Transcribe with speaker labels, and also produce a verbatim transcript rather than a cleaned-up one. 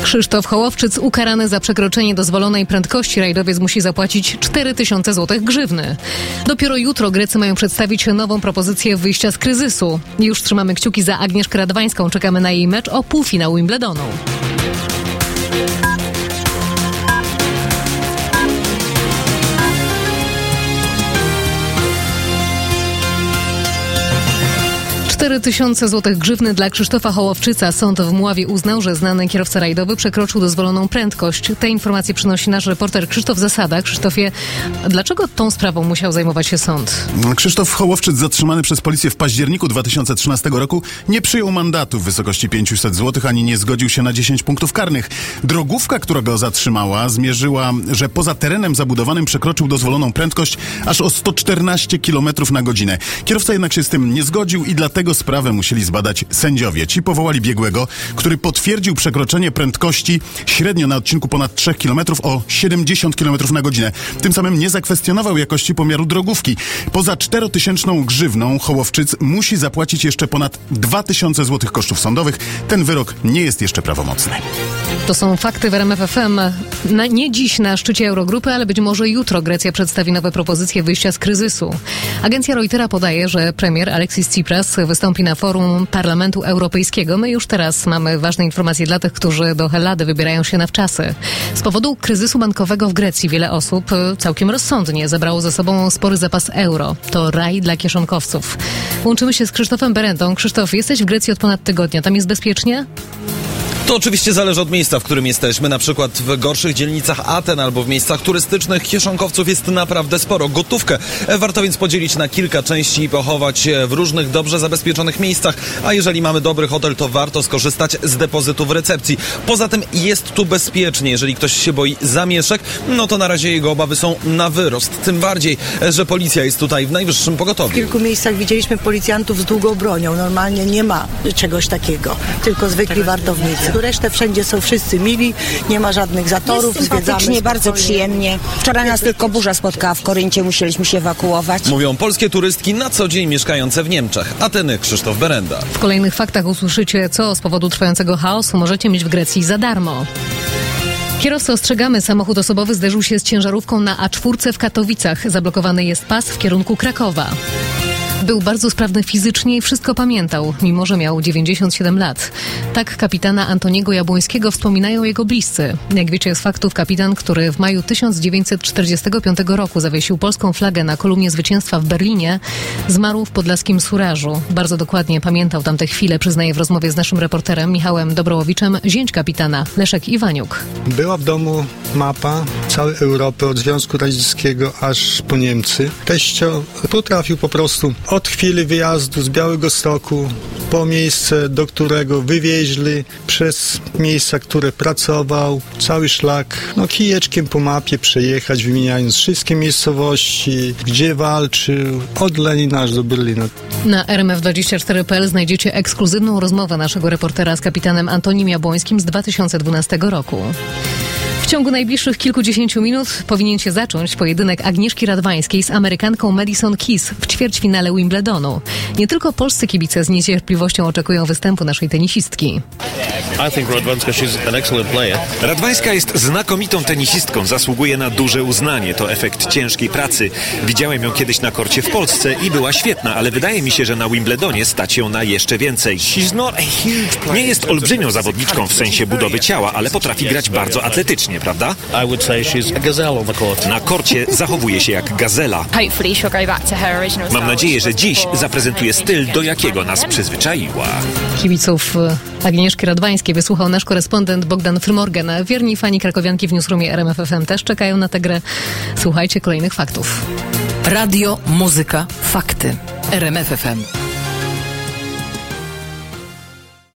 Speaker 1: Krzysztof Hołowczyc ukarany za przekroczenie dozwolonej prędkości. Rajdowiec musi zapłacić cztery tysiące złotych grzywny. Dopiero jutro Grecy mają przedstawić nową propozycję wyjścia z kryzysu. Już trzymamy kciuki za Agnieszkę Radwańską. Czekamy na jej mecz o półfinał Wimbledonu. cztery tysiące złotych grzywny dla Krzysztofa Hołowczyca. Sąd w Mławie uznał, że znany kierowca rajdowy przekroczył dozwoloną prędkość. Te informacje przynosi nasz reporter Krzysztof Zasada. Krzysztofie, dlaczego tą sprawą musiał zajmować się sąd?
Speaker 2: Krzysztof Hołowczyc, zatrzymany przez policję w październiku dwa tysiące trzynastego roku, nie przyjął mandatu w wysokości pięćset złotych, ani nie zgodził się na dziesięć punktów karnych. Drogówka, która go zatrzymała, zmierzyła, że poza terenem zabudowanym przekroczył dozwoloną prędkość aż o sto czternaście kilometrów na godzinę. Kierowca jednak się z tym nie zgodził i dlatego sprawę musieli zbadać sędziowie. Ci powołali biegłego, który potwierdził przekroczenie prędkości średnio na odcinku ponad trzech kilometrów o siedemdziesiąt kilometrów na godzinę. Tym samym nie zakwestionował jakości pomiaru drogówki. Poza czterotysięczną grzywną Hołowczyc musi zapłacić jeszcze ponad dwa tysiące złotych kosztów sądowych. Ten wyrok nie jest jeszcze prawomocny.
Speaker 1: To są fakty w R M F F M. Na, nie dziś na szczycie Eurogrupy, ale być może jutro Grecja przedstawi nowe propozycje wyjścia z kryzysu. Agencja Reutera podaje, że premier Alexis Tsipras wystąpi na forum Parlamentu Europejskiego. My już teraz mamy ważne informacje dla tych, którzy do Hellady wybierają się na wczasy. Z powodu kryzysu bankowego w Grecji wiele osób całkiem rozsądnie zabrało ze sobą spory zapas euro. To raj dla kieszonkowców. Łączymy się z Krzysztofem Berentą. Krzysztof, jesteś w Grecji od ponad tygodnia. Tam jest bezpiecznie?
Speaker 3: To oczywiście zależy od miejsca, w którym jesteśmy. Na przykład w gorszych dzielnicach Aten albo w miejscach turystycznych kieszonkowców jest naprawdę sporo. Gotówkę warto więc podzielić na kilka części i pochować w różnych dobrze zabezpieczonych miejscach. A jeżeli mamy dobry hotel, to warto skorzystać z depozytu w recepcji. Poza tym jest tu bezpiecznie. Jeżeli ktoś się boi zamieszek, no to na razie jego obawy są na wyrost. Tym bardziej, że policja jest tutaj w najwyższym pogotowiu.
Speaker 4: W kilku miejscach widzieliśmy policjantów z długą bronią. Normalnie nie ma czegoś takiego. Tylko zwykli wartownicy. Resztę wszędzie są wszyscy mili, nie ma żadnych zatorów,
Speaker 5: jest
Speaker 4: zwiedzamy.
Speaker 5: Bardzo przyjemnie. Wczoraj nas tylko burza spotkała w Koryncie, musieliśmy się ewakuować.
Speaker 3: Mówią polskie turystki na co dzień mieszkające w Niemczech. Ateny, Krzysztof Berenda.
Speaker 1: W kolejnych faktach usłyszycie, co z powodu trwającego chaosu możecie mieć w Grecji za darmo. Kierowcy, ostrzegamy, samochód osobowy zderzył się z ciężarówką na A cztery w Katowicach. Zablokowany jest pas w kierunku Krakowa. Był bardzo sprawny fizycznie i wszystko pamiętał, mimo że miał dziewięćdziesiąt siedem lat. Tak kapitana Antoniego Jabłońskiego wspominają jego bliscy. Jak wiecie z faktów, kapitan, który w maju tysiąc dziewięćset czterdziestego piątego roku zawiesił polską flagę na kolumnie zwycięstwa w Berlinie, zmarł w podlaskim Surażu. Bardzo dokładnie pamiętał tamte chwile, przyznaje w rozmowie z naszym reporterem Michałem Dobrołowiczem zięć kapitana, Leszek Iwaniuk.
Speaker 6: Była w domu mapa całej Europy, od Związku Radzieckiego aż po Niemcy. Teścio potrafił po prostu od chwili wyjazdu z Białegostoku po miejsce, do którego wywieźli, przez miejsca, które pracował, cały szlak, no kijeczkiem po mapie przejechać, wymieniając wszystkie miejscowości, gdzie walczył, od Lenina aż do Berlina.
Speaker 1: Na R M F dwadzieścia cztery kropka p l znajdziecie ekskluzywną rozmowę naszego reportera z kapitanem Antonim Jabłońskim z dwa tysiące dwunastego roku. W ciągu najbliższych kilkudziesięciu minut powinien się zacząć pojedynek Agnieszki Radwańskiej z Amerykanką Madison Keys w ćwierćfinale Wimbledonu. Nie tylko polscy kibice z niecierpliwością oczekują występu naszej tenisistki.
Speaker 7: Radwańska jest znakomitą tenisistką, zasługuje na duże uznanie. To efekt ciężkiej pracy. Widziałem ją kiedyś na korcie w Polsce i była świetna, ale wydaje mi się, że na Wimbledonie stać ją na jeszcze więcej. Nie jest olbrzymią zawodniczką w sensie budowy ciała, ale potrafi grać bardzo atletycznie, prawda? Na korcie zachowuje się jak gazela. Mam nadzieję, że dziś zaprezentuje styl, do jakiego nas przyzwyczaiła.
Speaker 1: Kibiców Agnieszki Radwańskiej wysłuchał nasz korespondent Bogdan Frymorgan. Wierni fani krakowianki w Newsroomie R M F F M też czekają na tę grę. Słuchajcie kolejnych faktów.
Speaker 8: Radio, muzyka, fakty. R M F F M.